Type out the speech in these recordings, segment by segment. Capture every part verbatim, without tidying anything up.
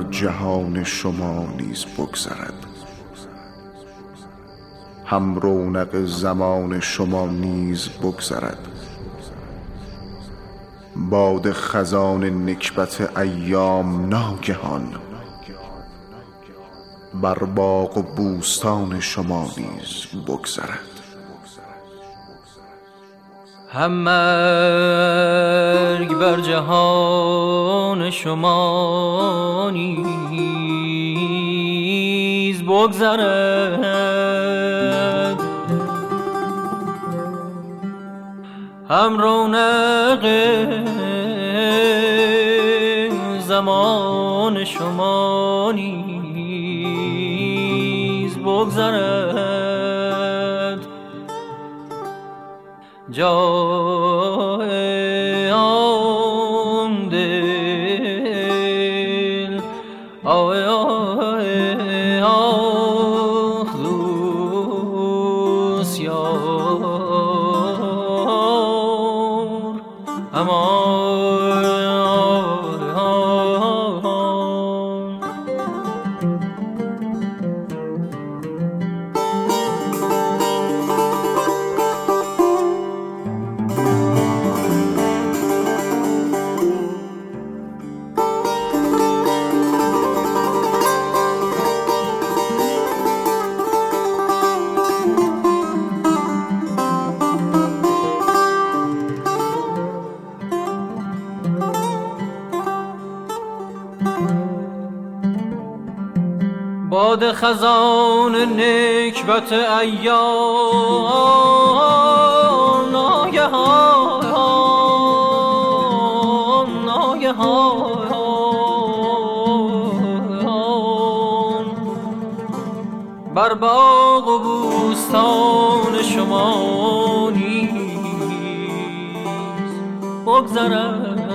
جهان شما نیز بگذرد، هم رونق زمان شما نیز بگذرد. باد خزان نکبت ایام ناگهان بر باغ و بوستان شما نیز بگذرد. هم مرگ بر جهان شما نیز بگذرد، هم رونق زمان شما نیز بگذرد. جای آن دل آه آه آه دوست یار امان باد خزان نکبت ایام ناگهان ناگهان بر باغ و بوستان شما نیز بگذرد.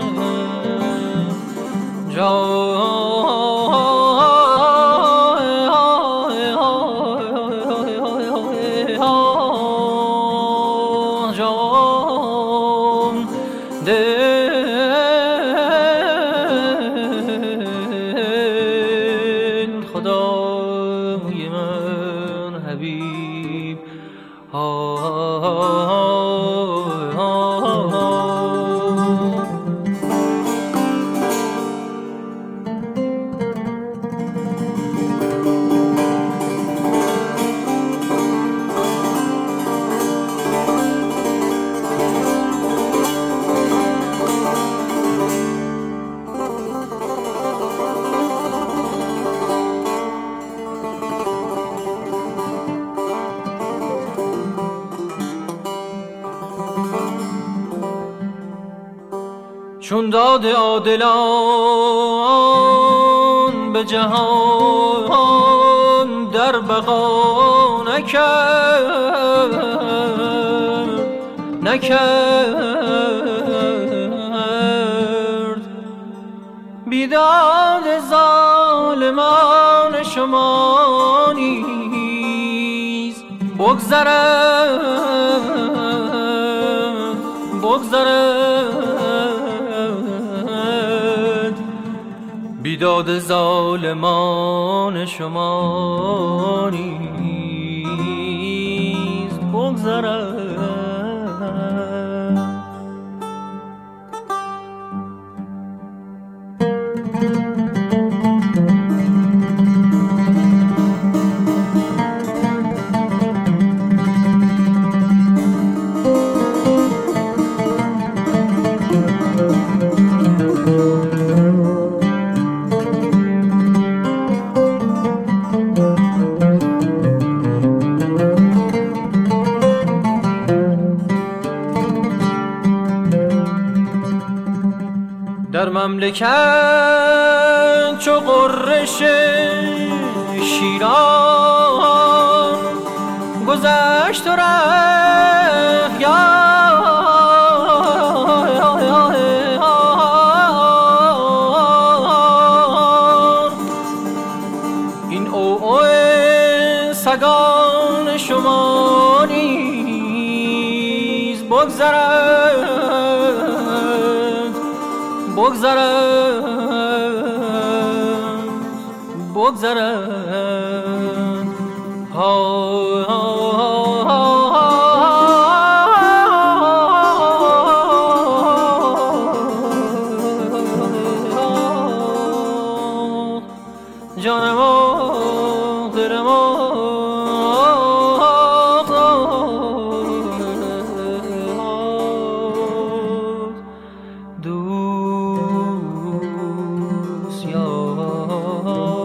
دل خدای من حبیب چون داد عادلان به جهان در بقا نکرد نکرد بیداد ظالمان شما نیز بگذرد بگذرد بیداد ظالمان شما نیز بگذرد. در مملکت چو غرش شیران گذشت و رفت این اوعو سگان شما نیز بگذرد بگذرد بگذرد. ها ها ها جانم و دلم و دوست یار.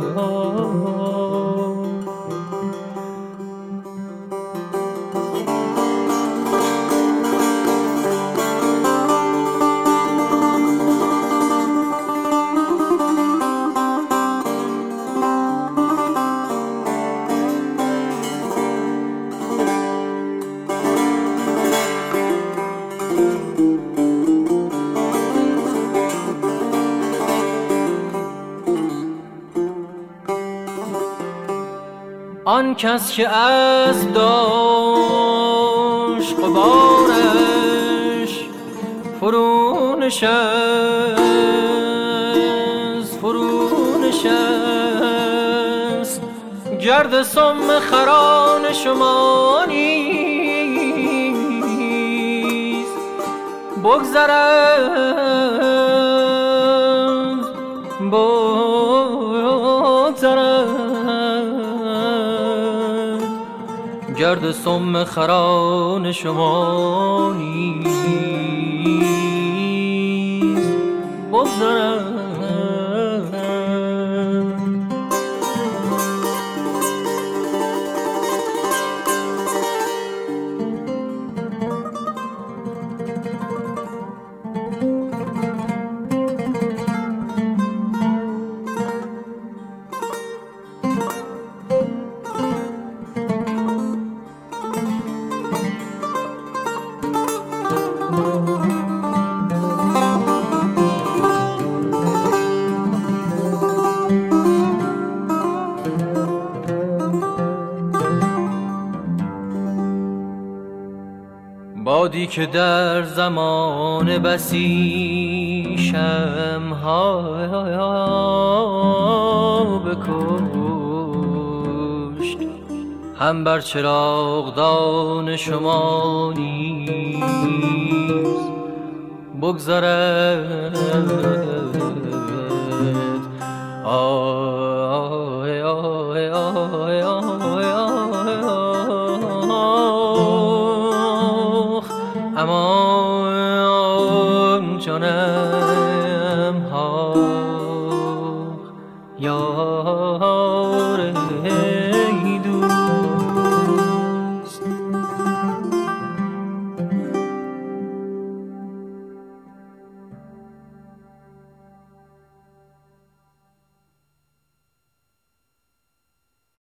آن کس که از داشت غبارش فرو نشست فرو نشست، گرد سم خران شما نیست بگذرد بگذرد، گرد سم خران شما نیست بگذرد. بادی که در زمان بسی شمها بکشت، هم بر چراغدان شما نیز بگذرد. آه آه آه امان جانم